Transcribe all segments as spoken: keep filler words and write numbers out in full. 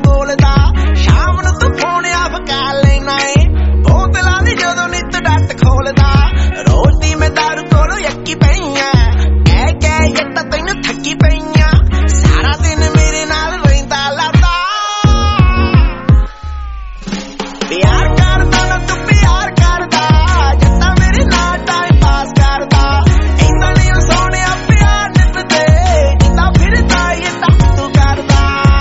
ਬੋਲਦਾ ਸ਼ਾਮ ਨੂੰ ਤੂੰ ਫੋਨ ਆਫ ਕਰ ਲੈਣਾ ਏ ਬੋਤਲਾਂ ਦੀ ਜਦੋਂ ਨਿੱਤ ਡੱਟ ਖੋਲਦਾ ਰੋਜ਼ ਦੀ ਮੈਂ ਦਾਰੂ ਕੋਲੋਂ ਯੱਕੀ ਪਈਆਂ ਕਹਿ ਕਹਿ ਯੱਟਾ ਤੈਨੂੰ ਥੱਕੀ ਪਈਆਂ ਸਾਰਾ ਦਿਨ ਮੇਰੇ ਨਾਲ ਰਹਿੰਦਾ ਲਾਦਾ ਪਿਆਰ ਕਰਦਾ ਨਾ ਤੂੰ ਪਿਆਰ ਕਰਦਾ ਜੱਟਾ ਮੇਰੇ ਨਾਲ ਟਾਈਮ ਪਾਸ ਕਰਦਾ ਇੰਨਾ ਨਹੀਂ ਸੋਹਣਿਆ ਪਿਆਰ ਨਿਭਦੇ ਜਿੱਦਾਂ ਫਿਰਦਾ ਏਦਾਂ ਤੂੰ ਕਰਦਾ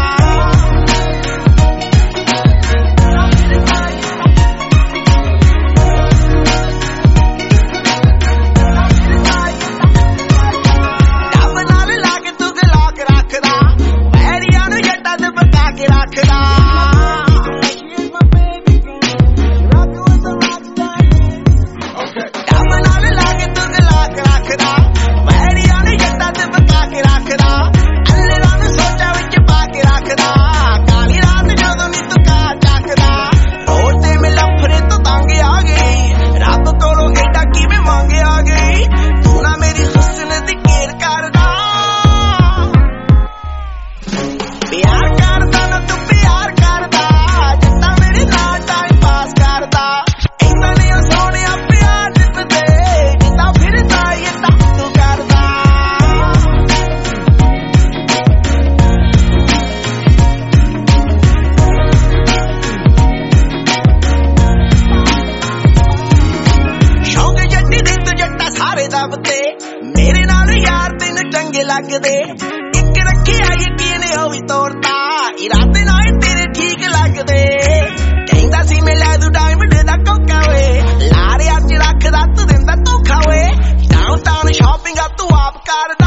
ਡੱਬ ਨਾਲ ਲਾ ਕੇ ਤੂੰ ਗਲਾ ਕੇ ਰੱਖਦਾ ਵੈਰੀਆਂ ਨੂੰ ਜੱਟਾ ਤੇ ਬਕਾ ਕੇ ਰੱਖਦਾ ਡੱਬ ਨਾਲ ਲਾ ਕੇ ਤੂੰ ਗਲਾ ਕੇ ਰੱਖਦਾ ਵੈਰੀਆਂ ਨੂੰ ਜੱਟਾ ਤੇ ਬਕਾ ਕੇ ਰੱਖਦਾ ਅੱਲ੍ਹੇਰਾਂ ਨੂੰ ਸੋਚਾਂ ਵਿੱਚ ਪਾ ਕੇ ਰੱਖਦਾ ਕਾਲੀ ਰਾਤ ਜਦੋਂ ਨੀ ਤੂੰ ਕਾਰ ਚੱਕਦਾ ਹੋਰ ਤੇ ਮੈਂ ਲਫੜੇ ਤੋਂ ਤੰਗ ਆ ਗਈ ਰੱਬ ਕੋਲੋਂ ਏਡਾ ਕਿਵੇਂ ਮੰਗ ਆ ਗਈ ਤੂੰ ਨਾ ਮੇਰੀ ਹੁਸਨ ਦੀ ਕੇਰ ਕਰਦਾ ਪਿਆਰ ਕਰਦਾ ਨਾ ਤੂੰ ਪਿਆਰ ਕਰਦਾ ਜੱਟਾ ਮੇਰੇ ਨਾਲ ਟਾਈਮ ਪਾਸ ਕਰਦਾ ਇੰਨਾ ਨਹੀਂ ਸੋਹਣਿਆ ਪਿਆਰ ਨਿਭਦੇ ਜਿੱਦਾਂ ਫਿਰਦਾ ਏਦਾਂ ਤੂੰ ਕਰਦਾ ਸ਼ੌਂਕ ਜੱਟੀ ਦੇ ਤੂੰ ਜੱਟਾ ਸਾਰੇ ਦੱਬਦੇ ਮੇਰੇ ਨਾਲ ਯਾਰ ਤੈਨੂੰ ਚੰਗੇ ਲੱਗਦੇ ਇੱਕ ਰੱਖਿਆ ਯਕੀਨ ਉਹ ਵੀ ਤੋੜਦਾ ਇਰਾਦੇ ਨਾਲ ਤੇਰੇ ਠੀਕ ਲੱਗਦੇ ਕਹਿੰਦਾ ਸੀ ਮੈਂ ਲੈ ਦੂ ਡਾਇਮੰਡ ਦਾ ਕੋਕਾ ਵੇ ਲਾਰਿਆਂ ਚ ਰੱਖਦਾ ਤੂੰ ਦਿੰਦਾ ਧੋਖਾ ਵੇ ਡਾਊਨ ਟਾਊਨ ਸ਼ਾਪਿੰਗ ਆ ਤੂੰ ਆਪ ਕਰਦਾ